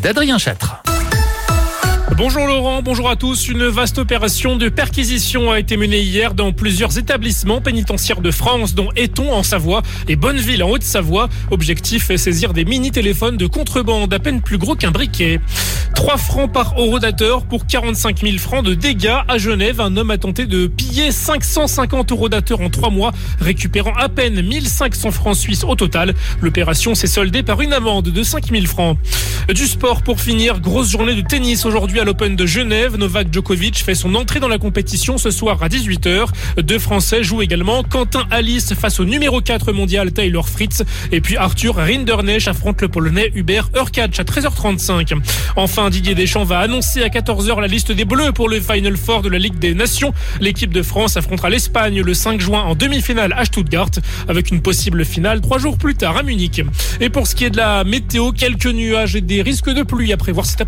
d'Adrien Châtre. Bonjour Laurent, bonjour à tous. Une vaste opération de perquisition a été menée hier dans plusieurs établissements pénitentiaires de France, dont Éton en Savoie et Bonneville en Haute-Savoie. Objectif, saisir des mini-téléphones de contrebande à peine plus gros qu'un briquet. 3 francs par horodateur pour 45 000 francs de dégâts. À Genève, un homme a tenté de piller 550 horodateurs en 3 mois, récupérant à peine 1500 francs suisses au total. L'opération s'est soldée par une amende de 5 000 francs. Du sport pour finir, grosse journée de tennis aujourd'hui à l'Open de Genève. Novak Djokovic fait son entrée dans la compétition ce soir à 18h. 2 Français jouent également. Quentin Alice face au numéro 4 mondial Taylor Fritz. Et puis Arthur Rinderknecht affronte le Polonais Hubert Hurkacz à 13h35. Enfin, Didier Deschamps va annoncer à 14h la liste des Bleus pour le Final Four de la Ligue des Nations. L'équipe de France affrontera l'Espagne le 5 juin en demi-finale à Stuttgart, avec une possible finale 3 jours plus tard à Munich. Et pour ce qui est de la météo, quelques nuages et des risques de pluie à prévoir cet après-midi.